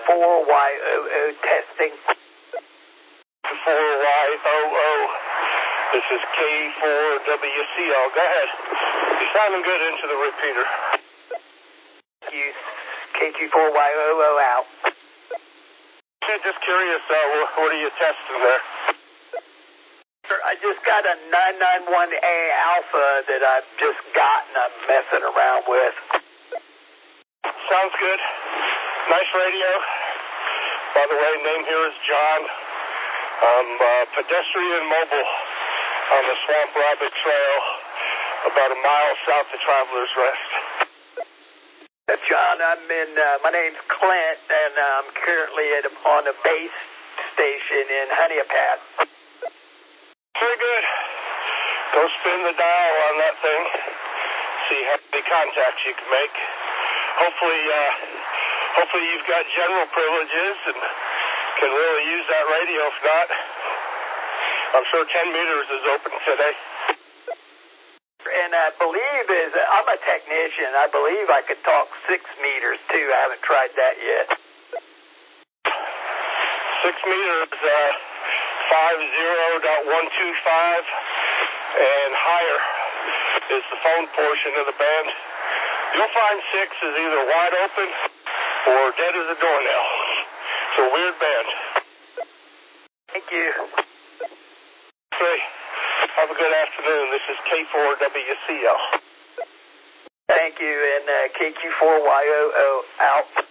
KT4YOO testing. 4YOO. This is K4WCO. Go ahead. You're sounding good into the repeater. You KT4YOO out. Just curious, what are you testing there? I just got a 991A alpha that I've just gotten. I'm messing around with. Sounds good. Nice radio. By the way, name here is John. I'm pedestrian mobile on the Swamp Rabbit Trail, about a mile south of Traveler's Rest. John, my name's Clint, and I'm currently on a base station in Honeypath. Very good. Go spin the dial on that thing. See how many contacts you can make. Hopefully you've got general privileges and can really use that radio. If not, I'm sure 10 meters is open today. And I believe I'm a technician. I believe I could talk 6 meters too. I haven't tried that yet. 6 meters, 50.125 and higher is the phone portion of the band. You'll find 6 is either wide open or dead as a doornail. It's a weird band. Thank you. Okay. Have a good afternoon. This is K4WCO. Thank you, and KQ4YOO out.